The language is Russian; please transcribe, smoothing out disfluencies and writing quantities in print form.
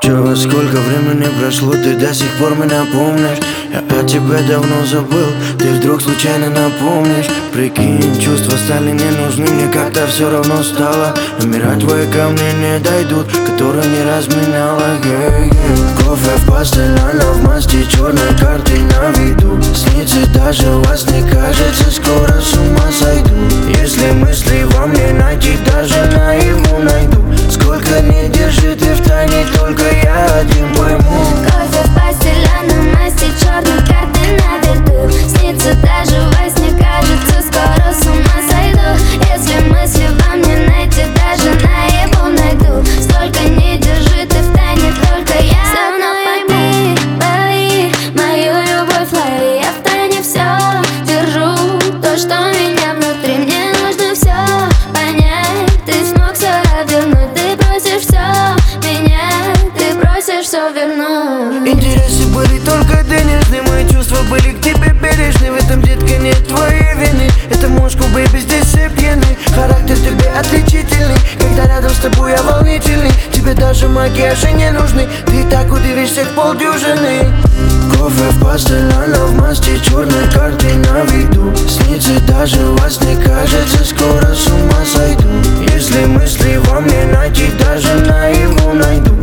Чё, сколько времени прошло, ты до сих пор меня помнишь? Я о тебе давно забыл, ты вдруг случайно напомнишь. Прикинь, чувства стали не нужны, мне как-то все равно стало. Номера твои ко мне не дойдут, которые не разменяла. Кофе в постель, она в масти черной карты на виду. Снится даже вас не кажется, скоро с ума сойду. Если мысли во мне найти, даже наяву найду. Сколько не держи ты в тайне, только я один пойму. Кофе в постель, а на масти черной карты на виду. Снится даже во сне, кажется, скоро с ума сойду. Если мысли во мне найти, даже наяву найду. Сколько не держи ты в тайне, только я одна пойму. Лови мою любовь, лови, я в тайне все держу. То, что меня внутри, мне нужно все понять. Ты смог все обернуть, ты просишь все менять, ты просишь все вернуть. Интересы были только денежные, мои чувства были к тебе бережны. В этом, детка, нет твоей вины. Это Москва, бэйби, здесь все пьяны. Характер тебе отличительный, когда рядом с тобой я волнительный. Тебе даже макияжи не нужны, ты так удивишься в полдюжины. Кофе в постель, она в масти черной карты на виду. Снится даже вас не кажется, скоро с ума сойду. Если мысли во мне найти, даже наяву найду.